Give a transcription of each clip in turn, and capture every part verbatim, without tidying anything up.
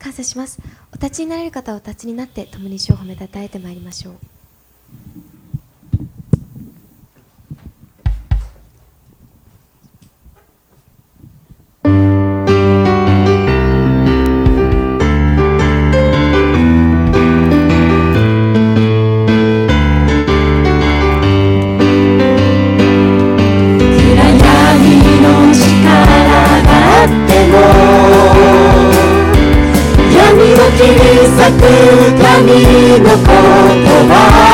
感謝します。お立ちになれる方はお立ちになって共に主を褒めたたえてまいりましょう。 神の言葉、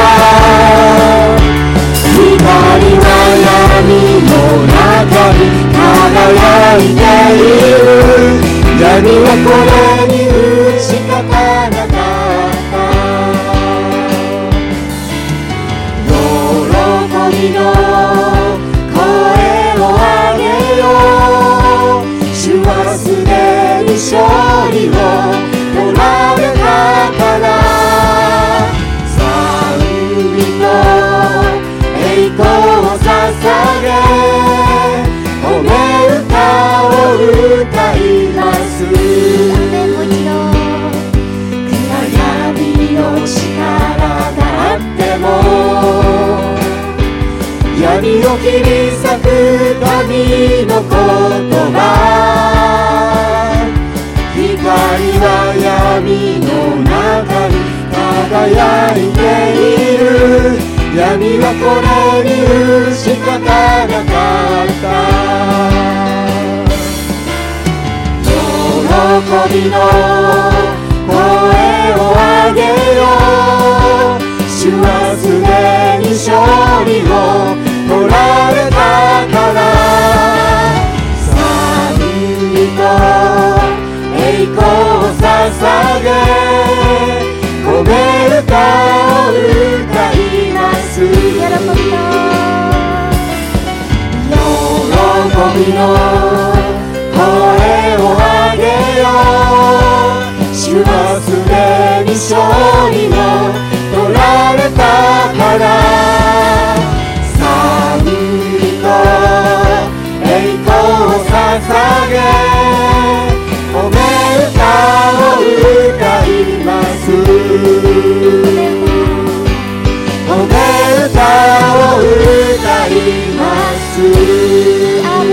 光は闇の中に輝いている。闇はこれに打ち勝たなかった。喜びの声を上げよう。主はすでに勝利を取られたから。賛美と栄光を捧げ、褒め歌を歌います。暗闇の力があっても、闇を切り裂く神の言葉。光は闇の中に輝いている。闇はこれに打ち勝たなかった。喜びの声を上げよう。主はすでに勝利を取られたから。賛美と栄光を捧げ、褒め歌を歌います。喜びの喜びの声を上げよう。主はすでに勝利を取られたから。賛美と栄光を捧げ、褒め歌を歌います。褒め歌を歌います。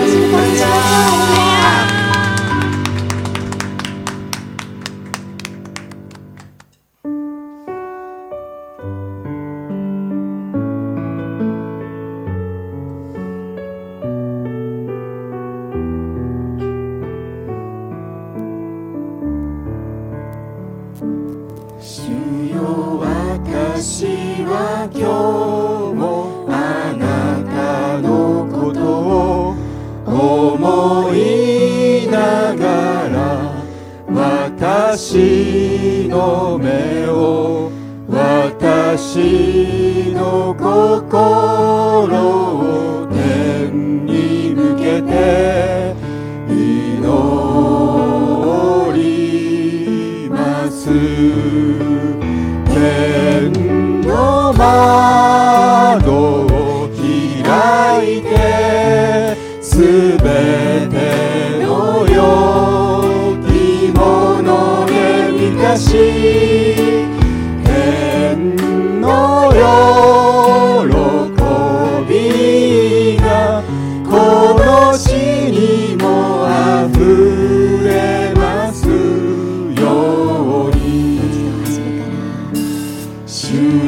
私の目を、私の心を天に向けて祈ります。天の窓を開いて、すべてのよきもので満たし、天の喜びがこの地にもあふれますように。主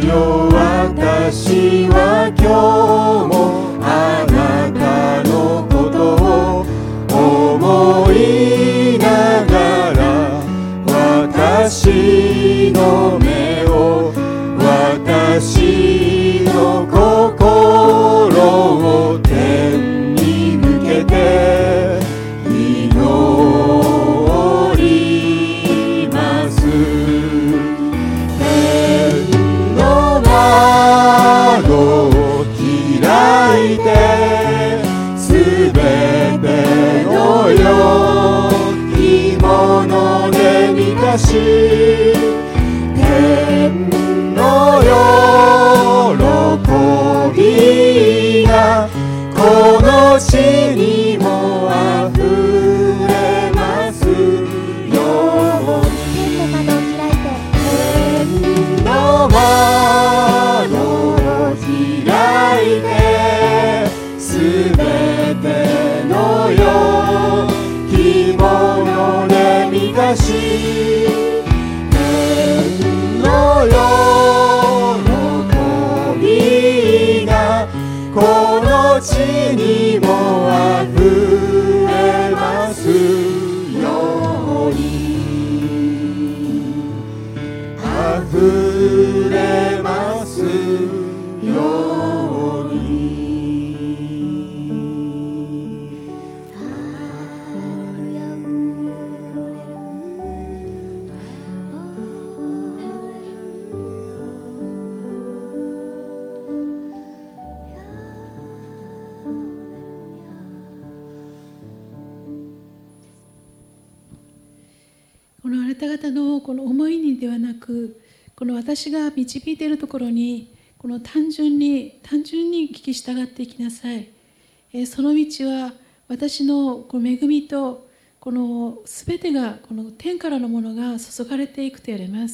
のあなた方のこの思いにではなく、この私が導いているところに、この単純に単純に聞き従っていきなさい。えその道は私のこの恵みとこのすべてがこの天からのものが注がれていくと言われます。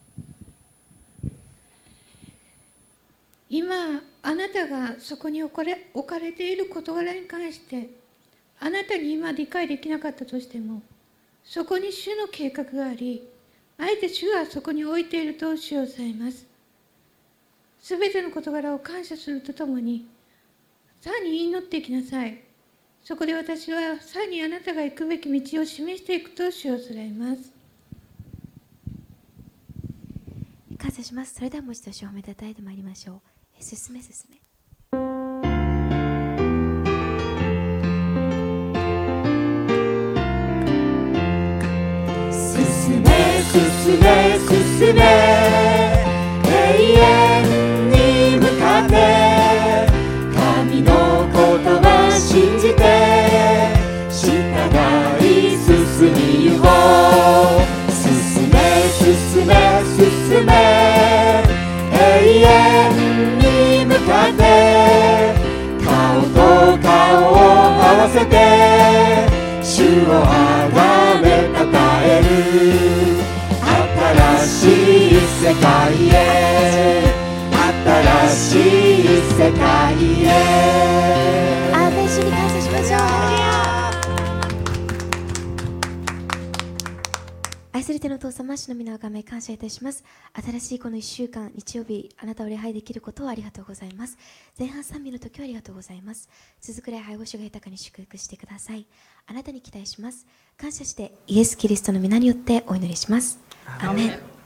今あなたがそこに置かれ、置かれている事柄に関してあなたに今理解できなかったとしても、そこに主の計画があり、あえて主はそこに置いていると主をさえます。すべての事柄を感謝するとともに、さらに祈っていきなさい。そこで私はさらにあなたが行くべき道を示していくと主をさえます。 感謝します。それではもう一度主を褒めたたえてまいりましょう。進め進め。 進め進め進め、永遠に向かって神の言葉信じて従い進みゆこう。進め進め進め、永遠に向かって顔と顔を合わせて主をあがめたたえる。新しい世界へ、新しい世界へ。 アーメン。主に感謝しましょう。愛する天のお父様、主の皆をがめ感謝いたします。新しいこのいっしゅうかん、日曜日、あなたを礼拝できることをありがとうございます。前半賛美の時をありがとうございます。続く礼拝を主が豊かに祝福してください。あなたに期待します。感謝してイエス・キリストの皆によってお祈りします。アーメン。